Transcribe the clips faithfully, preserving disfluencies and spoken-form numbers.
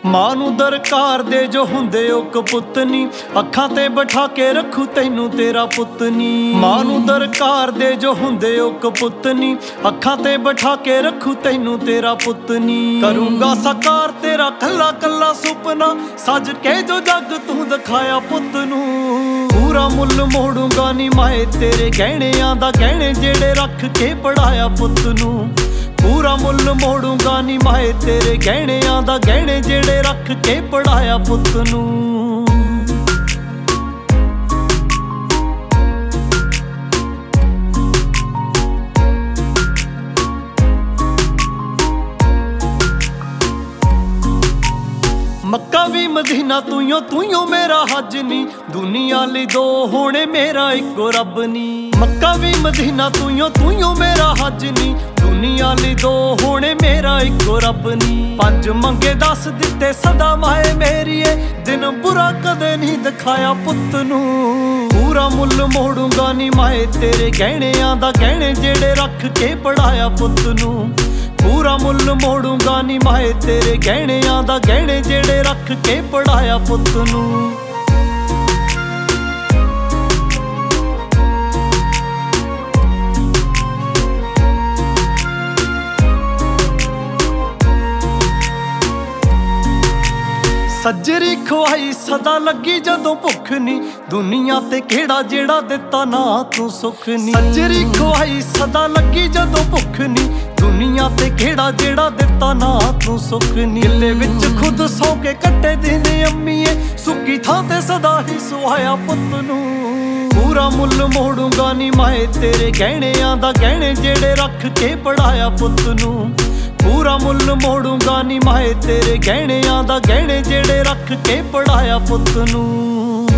ਮਾਂ ਨੂੰ ਦਰਕਾਰ ਦੇ ਜੋ ਹੁੰਦੇ ਉਹ ਕਪੁੱਤ ਨੀ, ਅੱਖਾਂ ਤੇ ਬਿਠਾ ਕੇ ਰੱਖੂ ਤੈਨੂੰ ਤੇਰਾ ਪੁੱਤ ਨੀ। ਮਾਂ ਨੂੰ ਦਰਕਾਰ ਦੇ ਜੋ ਹੁੰਦੇ ਉਹ ਕਪੁੱਤ ਨੀ, ਅੱਖਾਂ ਤੇ ਬਿਠਾ ਕੇ ਰੱਖੂ ਤੈਨੂੰ ਤੇਰਾ ਪੁੱਤ ਨੀ। ਕਰੂੰਗਾ ਸਾਕਾਰ ਤੇਰਾ ਕੱਲਾ ਕੱਲਾ ਸੁਪਨਾ, ਸੱਜ ਕੇ ਜੋ ਜੱਗ ਤੂੰ ਦਿਖਾਇਆ ਪੁੱਤ ਨੂੰ। ਪੂਰਾ ਮੁੱਲ ਮੋੜੂੰਗਾ ਨੀ ਮਾਏ ਤੇਰੇ ਗਹਿਣਿਆਂ ਦਾ, ਗਹਿਣੇ ਜਿਹੜੇ ਰੱਖ ਕੇ ਪੜਾਇਆ ਪੁੱਤ ਨੂੰ। ਪੂਰਾ ਮੁੱਲ ਮੋੜੂੰਗਾ ਨੀ ਮਾਏ ਤੇਰੇ ਗਹਿਣਿਆਂ ਦਾ, ਗਹਿਣੇ ਜਿਹੜੇ ਰੱਖ ਕੇ ਪੜਾਇਆ ਪੁੱਤ ਨੂੰ। ਮੱਕਾ ਵੀ ਮਦੀਨਾ ਤੂੰ ਤੂੰ ਮੇਰਾ ਹੱਜ ਨੀ, ਦੁਨੀਆ ਲਈ ਦੋ ਹੋਣੇ ਮੇਰਾ ਇੱਕੋ ਰੱਬ ਨੀ। ਮੱਕਾ ਵੀ ਮਦੀਨਾ ਤੂੰ ਤੂੰ ਮੇਰਾ ਹੱਜ ਨੀ, ਦੁਨੀਆ ਲਈ ਦੋ ਹੋਣੇ ਮੇਰਾ ਇੱਕੋ ਰੱਬ ਨੀ। ਪੰਜ ਮੰਗੇ ਦੱਸ ਦਿੱਤੇ ਸਦਾ ਮਾਏ ਮੇਰੀਏ, ਦਿਨ ਬੁਰਾ ਕਦੇ ਨਹੀਂ ਦਿਖਾਇਆ ਪੁੱਤ ਨੂੰ। ਪੂਰਾ ਮੁੱਲ ਮੋੜੂੰਗਾ ਨੀ ਮਾਏ ਤੇਰੇ ਗਹਿਣਿਆਂ ਦਾ, ਗਹਿਣੇ ਜਿਹੜੇ ਰੱਖ ਕੇ ਪੜਾਇਆ ਪੁੱਤ ਨੂੰ। ਪੂਰਾ ਮੁੱਲ ਮੋੜੂੰਗਾ ਨੀ ਮਾਏ ਤੇਰੇ ਗਹਿਣਿਆਂ ਦਾ, ਗਹਿਣੇ ਜਿਹੜੇ ਰੱਖ ਕੇ ਪੜਾਇਆ ਪੁੱਤ ਨੂੰ। ਸੱਜਰੀ ਖਵਾਈ ਸਦਾ ਲੱਗੀ ਜਦੋਂ ਭੁੱਖ ਨੀ, ਦੁਨੀਆ ਤੇ ਕਿਹੜਾ ਜਿਹੜਾ ਦਿੱਤਾ ਨਾ ਤੂੰ ਸੁੱਖ ਨੀ। ਸੱਜਰੀ ਖਵਾਈ ਸਦਾ ਲੱਗੀ ਜਦੋਂ ਭੁੱਖ ਨੀ, ਦੁਨੀਆ ਤੇ ਕਿਹੜਾ ਜਿਹੜਾ ਦਿੱਤਾ ਨਾ ਤੂੰ ਸੁੱਖ ਨੀ। ਕਿੱਲੇ ਵਿੱਚ ਖੁਦ ਸੌ ਕੇ ਕੱਟੇ ਦਿੰਦੇ ਅੰਮੀਏ, ਸੁੱਕੀ ਥਾਂ ਤੇ ਸਦਾ ਹੀ ਸੁਹਾਇਆ ਪੁੱਤ ਨੂੰ। ਪੂਰਾ ਮੁੱਲ ਮੋੜੂੰਗਾ ਨੀ ਮਾਏ ਤੇਰੇ ਗਹਿਣਿਆਂ ਦਾ, ਗਹਿਣੇ ਜਿਹੜੇ ਰੱਖ ਕੇ ਪੜਾਇਆ ਪੁੱਤ ਨੂੰ। ਪੂਰਾ ਮੁੱਲ ਮੋੜੂੰਗਾ ਨੀ ਮਾਏ ਤੇਰੇ ਗਹਿਣਿਆਂ ਦਾ, ਗਹਿਣੇ ਜਿਹੜੇ ਰੱਖ ਕੇ ਪੜਾਇਆ ਪੁੱਤ ਨੂੰ।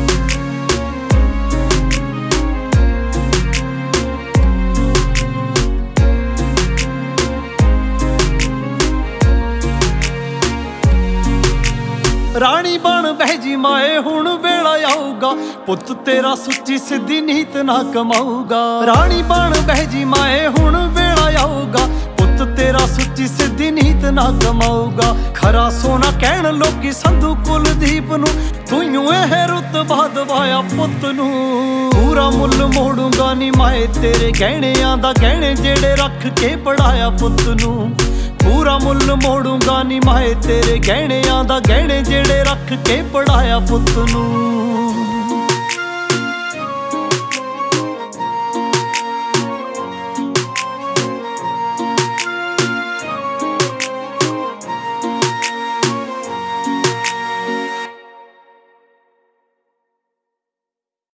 ਰਾਣੀ ਬਣ ਬਹਿ ਜੀ ਮਾਏ ਹੁਣ ਵੇਲਾ ਆਊਗਾ, ਪੁੱਤ ਤੇਰਾ ਸੁੱਚੀ ਸਿੱਧੀ ਨੀਤ ਨਾ ਕਮਾਊਗਾ। ਰਾਣੀ ਬਣ ਬਹਿ ਜੀ ਮਾਏ ਹੁਣ ਵੇਲਾ ਆਊਗਾ, ਪੁੱਤ ਤੇਰਾ ਸੁੱਚੀ ਸਿੱਧੀ ਨੀਤ ਨਾ ਕਮਾਊਗਾ। ਖਰਾ ਸੋਨਾ ਕਹਿਣ ਲੋਕੀ ਸੰਧੂ ਕੁਲਦੀਪ ਨੂੰ, ਤੂੰ ਇਹ ਰੁਤਬਾ ਦਵਾਇਆ ਪੁੱਤ ਨੂੰ। ਪੂਰਾ ਮੁੱਲ ਮੋੜੂੰਗਾ ਨੀ ਮਾਏ ਤੇਰੇ ਗਹਿਣਿਆਂ ਦਾ, ਗਹਿਣੇ ਜਿਹੜੇ ਰੱਖ ਕੇ ਪੜਾਇਆ ਪੁੱਤ ਨੂੰ। ਪੂਰਾ ਮੁੱਲ ਮੋੜੂੰਗਾ ਨੀ ਮਾਏ ਤੇਰੇ ਗਹਿਣਿਆਂ ਦਾ, ਗਹਿਣੇ ਜਿਹੜੇ ਰੱਖ ਕੇ ਪੜਾਇਆ ਪੁੱਤ ਨੂੰ।